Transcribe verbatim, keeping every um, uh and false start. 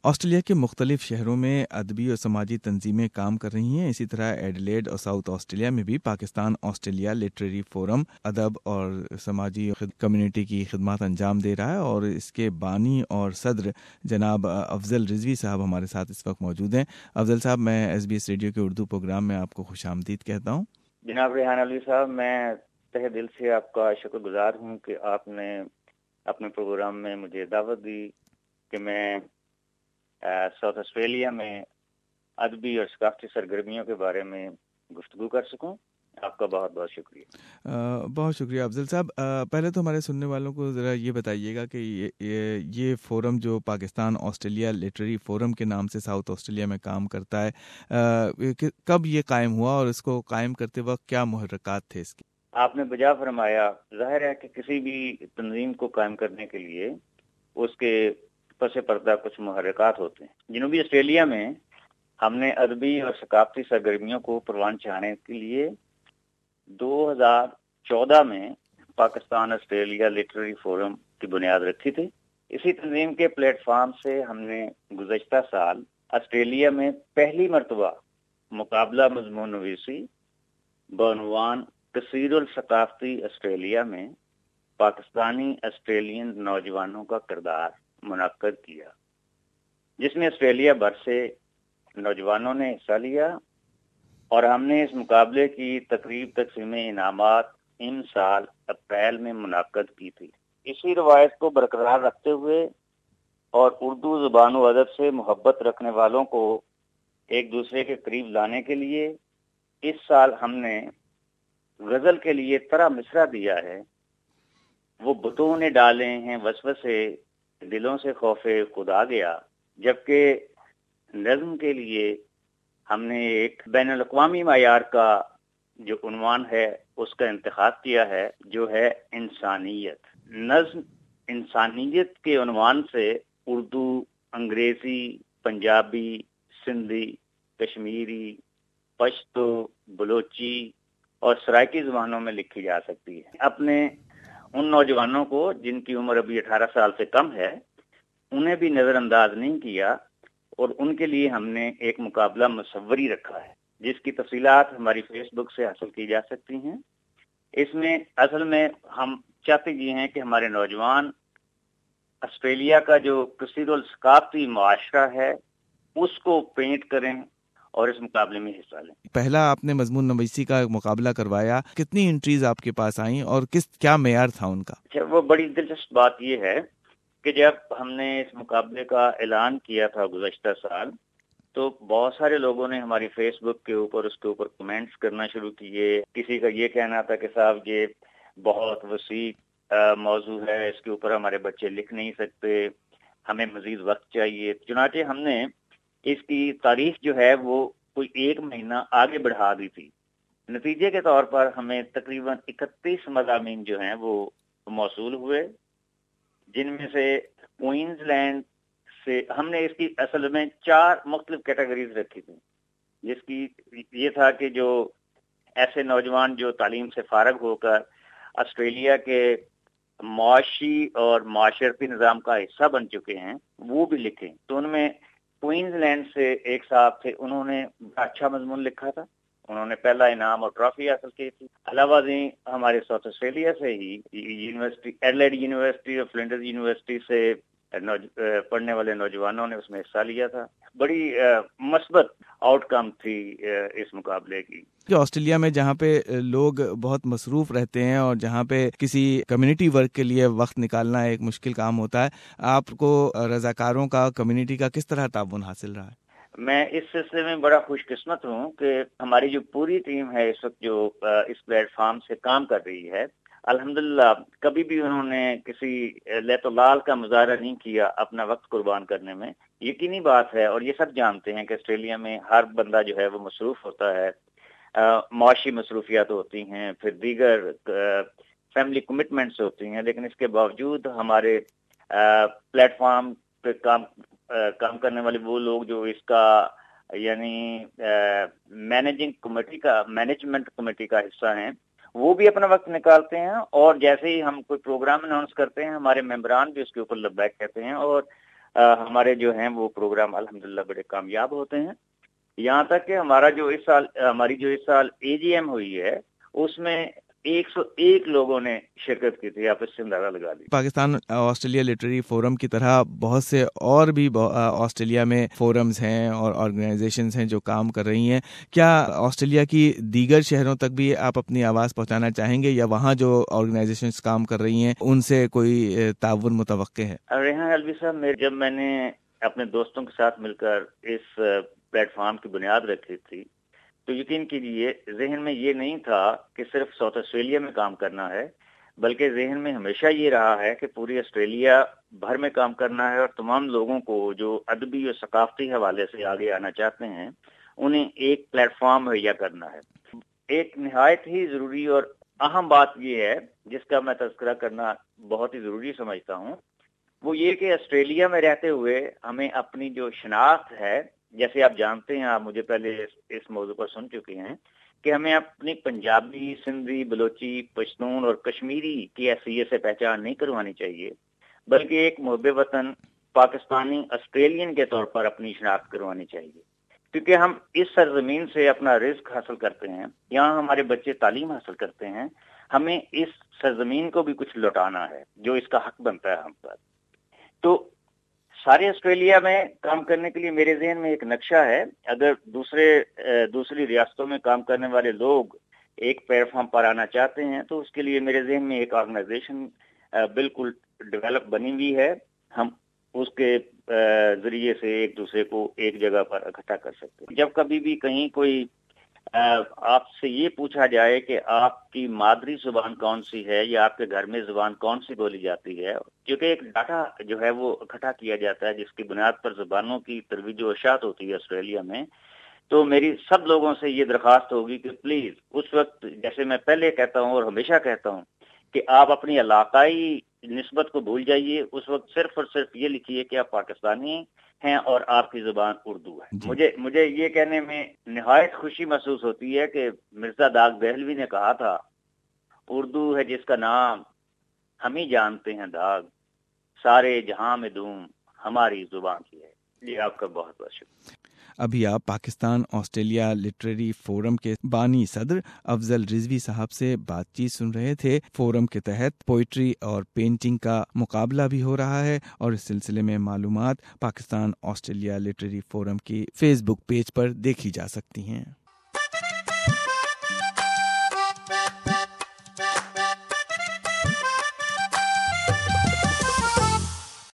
Australia کے مختلف شہروں میں ادبی اور سماجی تنظیمیں کام کر رہی ہیں. اسی طرح ایڈیلیڈ اور ساؤتھ آسٹریلیا میں بھی پاکستان آسٹریلیا لٹریری فورم ادب اور سماجی کمیونٹی کی خدمات انجام دے رہا ہے, اور اس کے بانی اور صدر جناب افضل رضوی صاحب ہمارے ساتھ اس وقت موجود ہیں. افضل صاحب, میں ایس بی ایس ریڈیو کے اردو پروگرام میں آپ کو خوش آمدید کہتا ہوں. جناب ریحان علوی صاحب, میں تہ دل سے آپ کا شکر گزار ہوں کہ آپ نے اپنے پروگرام میں مجھے دعوت دی کہ میں ساؤتھ آسٹریلیا میں ادبی اور ثقافتی سرگرمیوں کے بارے میں گفتگو کر سکوں. آپ کا بہت بہت شکریہ. آ, بہت شکریہ افضل صاحب. آ, پہلے تو ہمارے سننے والوں کو ذرا یہ بتائیے گا کہ یہ, یہ, یہ فورم جو پاکستان آسٹریلیا لٹریری فورم کے نام سے ساؤتھ آسٹریلیا میں کام کرتا ہے, آ, کب یہ قائم ہوا اور اس کو قائم کرتے وقت کیا محرکات تھے اس کی؟ آپ نے بجا فرمایا. ظاہر ہے کہ کسی بھی تنظیم کو قائم کرنے کے لیے اس کے پس پردہ کچھ محرکات ہوتے ہیں. جنوبی آسٹریلیا میں ہم نے ادبی اور ثقافتی سرگرمیوں کو پروان چڑھانے کے لیے دو ہزار چودہ میں پاکستان آسٹریلیا لٹریری فورم کی بنیاد رکھی تھی. اسی تنظیم کے پلیٹ فارم سے ہم نے گزشتہ سال آسٹریلیا میں پہلی مرتبہ مقابلہ مضمون نویسی بعنوان کثیر الثقافتی آسٹریلیا میں پاکستانی آسٹریلین نوجوانوں کا کردار منعقد کیا, جس میں آسٹریلیا بھر سے نوجوانوں نے حصہ لیا, اور ہم نے اس مقابلے کی تقریب تقسیم انعامات ان سال اپریل میں منعقد کی تھی. اسی روایت کو برقرار رکھتے ہوئے اور اردو زبان و ادب سے محبت رکھنے والوں کو ایک دوسرے کے قریب لانے کے لیے اس سال ہم نے غزل کے لیے طرح مصرع دیا ہے. وہ بتوں نے ڈالے ہیں وسوسے دلوں سے خوف خدا گیا, جبکہ نظم کے لیے ہم نے ایک بین الاقوامی معیار کا جو عنوان ہے اس کا انتخاب کیا ہے, جو ہے انسانیت. نظم انسانیت کے عنوان سے اردو, انگریزی, پنجابی, سندھی, کشمیری, پشتو, بلوچی اور سرائکی زبانوں میں لکھی جا سکتی ہے. اپنے ان نوجوانوں کو جن کی عمر ابھی اٹھارہ سال سے کم ہے انہیں بھی نظر انداز نہیں کیا, اور ان کے لیے ہم نے ایک مقابلہ مصوری رکھا ہے, جس کی تفصیلات ہماری فیس بک سے حاصل کی جا سکتی ہیں. اس میں اصل میں ہم چاہتے یہ ہیں کہ ہمارے نوجوان آسٹریلیا کا جو کثیر الثقافتی معاشرہ ہے اس کو پینٹ کریں اور اس مقابلے میں حصہ لیں. پہلا آپ نے مضمون نویسی کا مقابلہ کروایا, کتنی انٹریز آپ کے پاس آئیں اور کس کیا معیار تھا ان کا؟ اچھا, وہ بڑی دلچسپ بات یہ ہے کہ جب ہم نے اس مقابلے کا اعلان کیا تھا گزشتہ سال, تو بہت سارے لوگوں نے ہماری فیس بک کے اوپر اس کے اوپر کمنٹس کرنا شروع کیے. کسی کا یہ کہنا تھا کہ صاحب یہ بہت وسیع موضوع ہے, اس کے اوپر ہمارے بچے لکھ نہیں سکتے, ہمیں مزید وقت چاہیے. چنانچہ ہم نے اس کی تاریخ جو ہے وہ کوئی ایک مہینہ آگے بڑھا دی تھی. نتیجے کے طور پر ہمیں تقریباً اکتیس مضامین جو ہیں وہ موصول ہوئے, جن میں سے کوئنز لینڈ سے ہم نے اس کی اصل میں چار مختلف کیٹیگریز رکھی تھی, جس کی یہ تھا کہ جو ایسے نوجوان جو تعلیم سے فارغ ہو کر آسٹریلیا کے معاشی اور معاشرتی نظام کا حصہ بن چکے ہیں وہ بھی لکھیں. تو ان میں کوئنز لینڈ سے ایک صاحب تھے, انہوں نے اچھا مضمون لکھا تھا, انہوں نے پہلا انعام اور ٹرافی حاصل کی تھی. علاوہ ازیں ہمارے ساؤتھ آسٹریلیا سے ہی یونیورسٹی ایڈلیڈ یونیورسٹی اور فلنڈرز یونیورسٹی سے پڑھنے والے نوجوانوں نے اس میں حصہ لیا تھا. بڑی مثبت آؤٹ کم تھی اس مقابلے کی. کہ آسٹریلیا میں جہاں پہ لوگ بہت مصروف رہتے ہیں اور جہاں پہ کسی کمیونٹی ورک کے لیے وقت نکالنا ایک مشکل کام ہوتا ہے, آپ کو رضاکاروں کا, کمیونٹی کا کس طرح تعاون حاصل رہا ہے؟ میں اس سلسلے میں بڑا خوش قسمت ہوں کہ ہماری جو پوری ٹیم ہے اس وقت جو اس پلیٹ فارم سے کام کر رہی ہے, الحمدللہ کبھی بھی انہوں نے کسی لیت و لال کا مظاہرہ نہیں کیا اپنا وقت قربان کرنے میں. یقینی بات ہے, اور یہ سب جانتے ہیں کہ آسٹریلیا میں ہر بندہ جو ہے وہ مصروف ہوتا ہے, معاشی مصروفیات ہوتی ہیں, پھر دیگر فیملی کمٹمنٹس ہوتی ہیں, لیکن اس کے باوجود ہمارے پلیٹ فارم پہ کام کام کرنے والے وہ لوگ جو اس کا یعنی مینیجنگ کمیٹی کا مینجمنٹ کمیٹی کا حصہ ہیں, وہ بھی اپنا وقت نکالتے ہیں, اور جیسے ہی ہم کوئی پروگرام اناؤنس کرتے ہیں ہمارے ممبران بھی اس کے اوپر لبیک کہتے ہیں, اور ہمارے جو ہیں وہ پروگرام الحمدللہ بڑے کامیاب ہوتے ہیں. یہاں تک کہ ہمارا جو اس سال ہماری جو اس سال اے جی ایم ہوئی ہے اس میں ایک سو ایک لوگوں نے شرکت کی تھی. آپ اس سے اندازہ لگا لی. پاکستان آسٹریلیا لٹریری فورم کی طرح بہت سے اور بھی آسٹریلیا میں فورمز ہیں اور آرگنائزیشنز ہیں جو کام کر رہی ہیں. کیا آسٹریلیا کی دیگر شہروں تک بھی آپ اپنی آواز پہنچانا چاہیں گے یا وہاں جو آرگنائزیشنز کام کر رہی ہیں ان سے کوئی تعاون متوقع ہے؟ ریحان الوی صاحب، جب میں نے اپنے دوستوں کے ساتھ مل کر اس پلیٹ فارم کی بنیاد رکھی تھی تو یقین کیجیے ذہن میں یہ نہیں تھا کہ صرف ساؤتھ آسٹریلیا میں کام کرنا ہے، بلکہ ذہن میں ہمیشہ یہ رہا ہے کہ پوری آسٹریلیا بھر میں کام کرنا ہے اور تمام لوگوں کو جو ادبی اور ثقافتی حوالے سے آگے آنا چاہتے ہیں انہیں ایک پلیٹ فارم مہیا کرنا ہے. ایک نہایت ہی ضروری اور اہم بات یہ ہے جس کا میں تذکرہ کرنا بہت ہی ضروری سمجھتا ہوں، وہ یہ کہ آسٹریلیا میں رہتے ہوئے ہمیں اپنی جو شناخت ہے، جیسے آپ جانتے ہیں، آپ مجھے پہلے اس موضوع پر سن چکے ہیں کہ ہمیں اپنی پنجابی، سندھی، بلوچی، پشتون اور کشمیری کی حیثیت سے پہچان نہیں کروانی چاہیے، بلکہ ایک محب وطن پاکستانی آسٹریلین کے طور پر اپنی شناخت کروانی چاہیے. کیونکہ ہم اس سرزمین سے اپنا رزق حاصل کرتے ہیں، یہاں ہمارے بچے تعلیم حاصل کرتے ہیں، ہمیں اس سرزمین کو بھی کچھ لوٹانا ہے جو اس کا حق بنتا ہے ہم پر. تو سارے آسٹریلیا میں کام کرنے کے لیے میرے ذہن میں ایک نقشہ ہے. اگر دوسرے دوسری ریاستوں میں کام کرنے والے لوگ ایک پلیٹ فارم پر آنا چاہتے ہیں تو اس کے لیے میرے ذہن میں ایک آرگنائزیشن بالکل ڈیولپ بنی ہوئی ہے. ہم اس کے ذریعے سے ایک دوسرے کو ایک جگہ پر اکٹھا کر سکتے ہیں. جب کبھی بھی کہیں کوئی آپ سے یہ پوچھا جائے کہ آپ کی مادری زبان کون سی ہے یا آپ کے گھر میں زبان کون سی بولی جاتی ہے، کیونکہ ایک ڈاٹا جو ہے وہ اکٹھا کیا جاتا ہے جس کی بنیاد پر زبانوں کی ترویج و اشاعت ہوتی ہے آسٹریلیا میں، تو میری سب لوگوں سے یہ درخواست ہوگی کہ پلیز اس وقت، جیسے میں پہلے کہتا ہوں اور ہمیشہ کہتا ہوں، کہ آپ اپنی علاقائی نسبت کو بھول جائیے. اس وقت صرف اور صرف یہ لکھیے کہ آپ پاکستانی ہیں اور آپ کی زبان اردو ہے. جی. مجھے مجھے یہ کہنے میں نہایت خوشی محسوس ہوتی ہے کہ مرزا داغ دہلوی نے کہا تھا، اردو ہے جس کا نام ہم ہی جانتے ہیں داغ، سارے جہاں میں دھوم ہماری زبان کی ہے. جی آپ کا بہت بہت شکریہ. ابھی آپ پاکستان آسٹریلیا لٹریری فورم کے بانی صدر افضل رضوی صاحب سے بات چیت سن رہے تھے. فورم کے تحت پوئٹری اور پینٹنگ کا مقابلہ بھی ہو رہا ہے اور اس سلسلے میں معلومات پاکستان آسٹریلیا لٹریری فورم کی فیس بک پیج پر دیکھی جا سکتی ہیں.